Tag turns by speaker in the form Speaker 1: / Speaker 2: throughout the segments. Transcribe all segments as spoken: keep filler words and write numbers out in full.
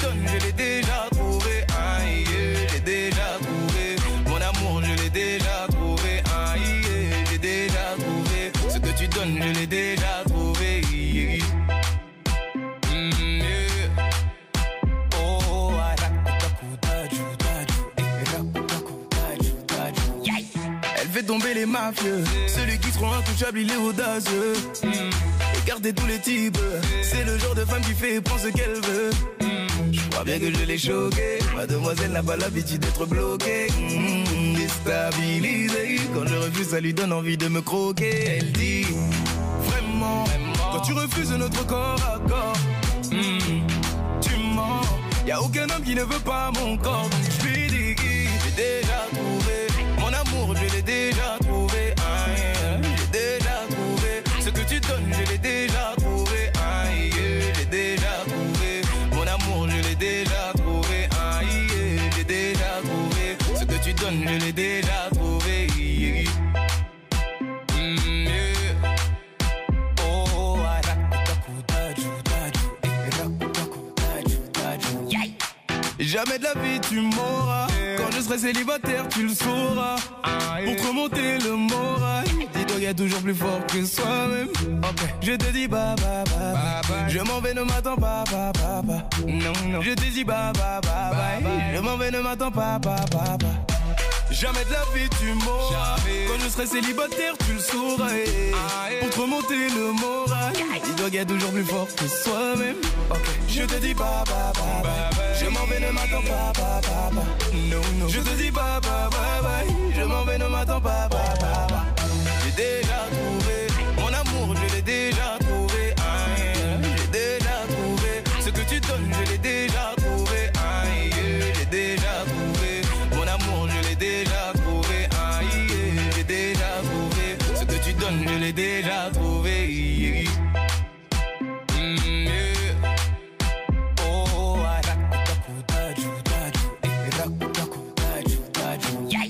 Speaker 1: donnes, je l'ai déjà trouvé. Aïe, je l'ai déjà trouvé. Mon amour, je l'ai déjà trouvé. Aïe, je l'ai déjà trouvé. Ce que tu donnes, je l'ai déjà trouvé. Mm, yeah. Oh, elle fait tomber les mafieux. Celui qui se rend intouchable, il est audacieux. Mm. Écartez tous les types. C'est le genre de femme qui fait et prend ce qu'elle veut. Mm. Je crois bien que je l'ai choquée. Mademoiselle n'a pas l'habitude d'être bloquée. Mm. Déstabilisée. Quand je refuse, ça lui donne envie de me croquer. Elle dit vraiment, vraiment. Quand tu refuses notre corps à corps, mm. tu mens. Y'a aucun homme qui ne veut pas mon corps. Donc je lui dis, j'ai déjà trouvé. Mon amour, je l'ai déjà trouvé. Aïe, j'ai déjà trouvé. Ce que tu donnes, je l'ai déjà trouvé. Aïe, j'ai déjà trouvé. Mon amour, je l'ai déjà trouvé. Aïe, j'ai déjà trouvé. Ce que tu donnes, je l'ai déjà trouvé. Mm, yeah. Oh, jamais de la vie tu m'auras. Quand je serai célibataire tu le sauras. Pour te remonter le moral, dis-toi y'a toujours plus fort que soi-même. Okay. Je te dis bye bye bye, bye, bye. Je m'en vais, ne m'attends pas, pas, pas, pas. Non, non. Je te dis bye bye bye, bye, bye. Je m'en vais, ne m'attends pas, pas, pas, pas. Jamais de la vie tu m'auras. Quand je serai célibataire tu le sauras. Pour te remonter le moral, dis-toi qu'il y a toujours plus fort que soi-même. Okay. Je te dis bye bye bye, bye, bye. Je m'en vais, ne m'attends pas, pas, pas, pas. No, no. Je te dis bye bye bye, bye. Je m'en vais, ne m'attends pas, pas, pas, pas. J'ai déjà trouvé mon amour, je l'ai déjà trouvé. Aïe, j'ai déjà trouvé. Ce que tu donnes, je l'ai déjà trouvé. Aïe, j'ai déjà trouvé. Mon amour, je l'ai déjà trouvé. Aïe, j'ai déjà trouvé. Ce que tu donnes, je l'ai déjà trouvé. Mm, yeah. Oh, yeah.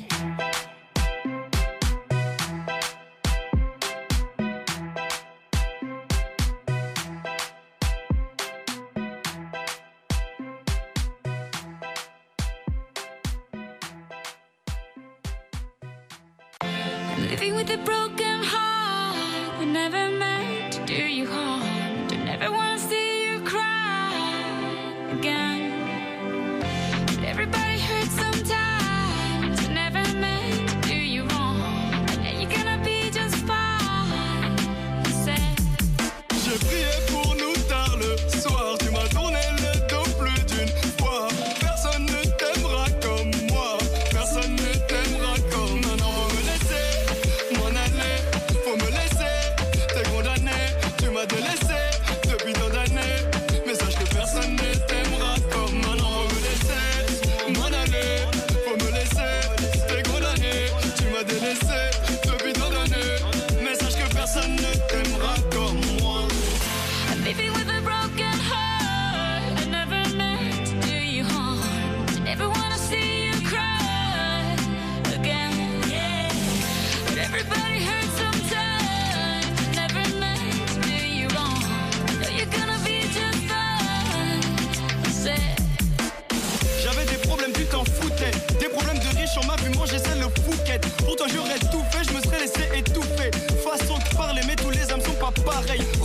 Speaker 2: Living with a broken heart, I never meant to do you harm. Don't ever wanna see you cry again. But everybody hurts sometimes. I never meant to do you wrong. And now you're gonna be just fine. I said.
Speaker 1: J'ai prié pour nous tard le soir. Tu m'as tourné le dos plus d'une fois. Personne ne t'aimera comme moi. Personne ne t'aimera comme non, non, faut me laisser m'en aller. Faut me laisser, t'es condamné. Tu m'as délaissé depuis tant d'années. Mais sache que personne ne t'aimera comme non, non, faut me laisser m'en aller. Faut me laisser, t'es condamné. Tu m'as délaissé depuis tant d'années. Mais sache que personne ne t'aimera comme moi.
Speaker 2: I'm living with a broken heart. I never meant to do you harm. I never wanna see you cry again. Yeah. But everybody hurts sometimes. I never meant to do you wrong. I know you're gonna be just fine. I said.
Speaker 1: J'avais des problèmes, tu t'en foutais. Des problèmes de riches, on m'a vu manger celle le fouquette. Pourtant j'aurais tout fait, je me serais laissé étouffer. Façon de parler, mais tous les âmes sont pas pareils.